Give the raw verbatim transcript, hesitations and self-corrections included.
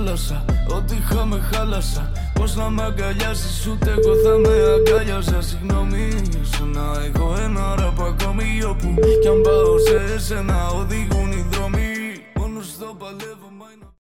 θάλασσα. Ό,τι είχαμε χάλασα. Πώς να με αγκαλιάσεις, ούτε εγώ θα με αγκάλιαζα. Συγγνώμη για σένα, έχω ένα ραπ ακόμη. Όπου κι αν πάω σε εσένα οδηγούν οι δρόμοι. Μόνος το παλεύω.